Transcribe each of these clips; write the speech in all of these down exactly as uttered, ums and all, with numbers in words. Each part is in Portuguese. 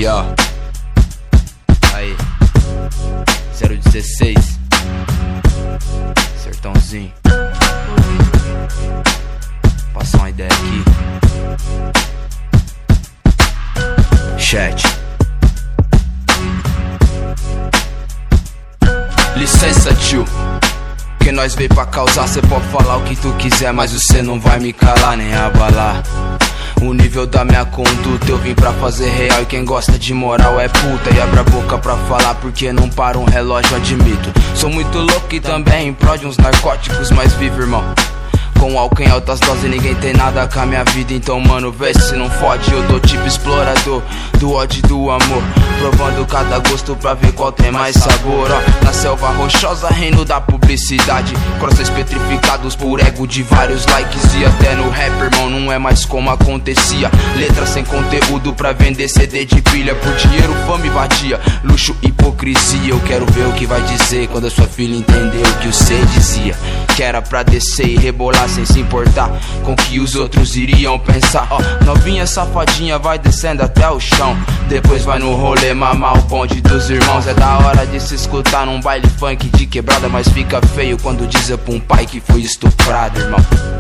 Yo. Aí, zero dezesseis, Sertãozinho. Passar uma ideia aqui. Chat. Licença, tio, que nós veio pra causar. Cê pode falar o que tu quiser, mas você não vai me calar nem abalar o nível da minha conduta. Eu vim pra fazer real e quem gosta de moral é puta. E abre a boca pra falar porque não para um relógio, admito. Sou muito louco e também em prol de uns narcóticos, mas vivo, irmão, com álcool em altas doses, ninguém tem nada com a minha vida. Então, mano, vê se não fode. Eu tô tipo explorador do ódio e do amor, provando cada gosto pra ver qual tem mais sabor. Ó, na selva rochosa, reino da publicidade, corações petrificados por ego de vários likes. E até no rap, irmão, não é mais como acontecia. Letras sem conteúdo pra vender C D de pilha. Por dinheiro, fama e vadia, luxo, hipocrisia. Eu quero ver o que vai dizer quando a sua filha entender o que o C dizia, que era pra descer e rebolar sem se importar com o que os outros iriam pensar. Ó, novinha safadinha vai descendo até o chão, depois vai no rolê mamar o bonde dos irmãos. É da hora de se escutar num baile funk de quebrada, mas fica feio quando dizer pra um pai que foi estuprado, irmão.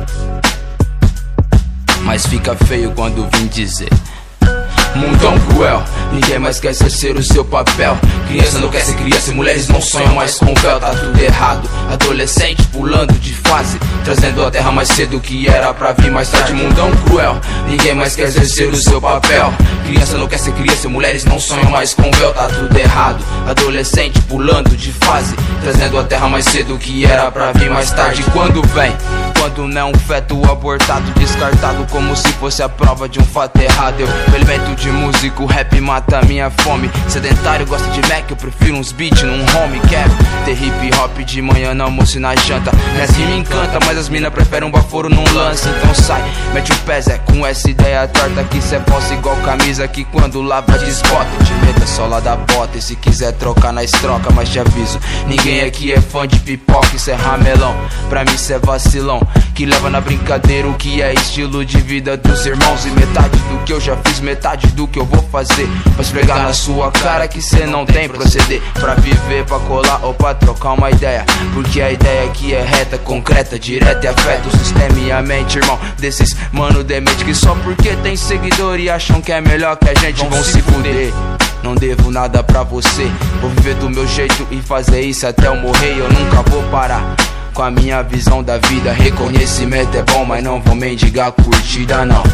Mas fica feio quando vim dizer: mundão cruel, ninguém mais quer exercer o seu papel. Criança não quer ser criança e mulheres não sonham mais com véu. Tá tudo errado, adolescente pulando de fase, trazendo a terra mais cedo que era pra vir mais tarde. Mundão cruel, ninguém mais quer exercer o seu papel. Criança não quer ser criança e mulheres não sonham mais com véu. Tá tudo errado, adolescente pulando de fase, trazendo a terra mais cedo que era pra vir mais tarde. Quando vem, quando não é um feto abortado, descartado como se fosse a prova de um fato errado. Eu me alimento de músico, rap mata minha fome. Sedentário gosta de Mac, eu prefiro uns beats num home. Quero ter hip hop de manhã, no almoço e na janta. Minhas rimas encanta, mas as mina preferem um baforo num lance. Então sai, mete o pé, Zé, com essa ideia torta que cê possa igual camisa que quando lava desbota. Te meta só lá da bota e se quiser trocar nós troca. Mas te aviso, ninguém aqui é fã de pipoca, isso é ramelão. Pra mim cê é vacilão, que leva na brincadeira o que é estilo de vida dos irmãos. E metade do que eu já fiz, metade do que eu vou fazer, pra esfregar na sua cara que cê não tem proceder. Pra viver, pra colar ou pra trocar uma ideia, porque a ideia aqui é reta, concreta, direta e afeta o sistema e a mente, irmão, desses mano demente que só porque tem seguidor e acham que é melhor que a gente vão se fuder. Não devo nada pra você, vou viver do meu jeito e fazer isso até eu morrer. Eu nunca vou parar com a minha visão da vida. Reconhecimento é bom, mas não vou mendigar curtida não.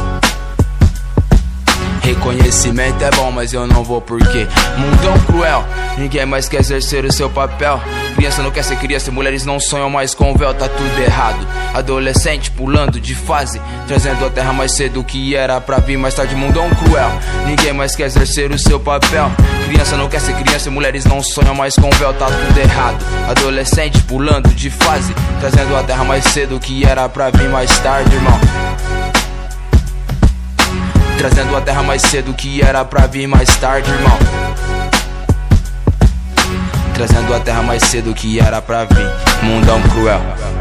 Reconhecimento é bom, mas eu não vou porque mundão cruel, ninguém mais quer exercer o seu papel. Criança não quer ser criança e mulheres não sonham mais com véu. Tá tudo errado, adolescente pulando de fase, trazendo a terra mais cedo que era pra vir mais tarde. Mundão cruel, ninguém mais quer exercer o seu papel. Criança não quer ser criança e mulheres não sonham mais com véu. Tá tudo errado, adolescente pulando de fase, trazendo a terra mais cedo que era pra vir mais tarde, irmão. Trazendo a terra mais cedo que era pra vir mais tarde, irmão. Trazendo a terra mais cedo que era pra vir. Mundão cruel.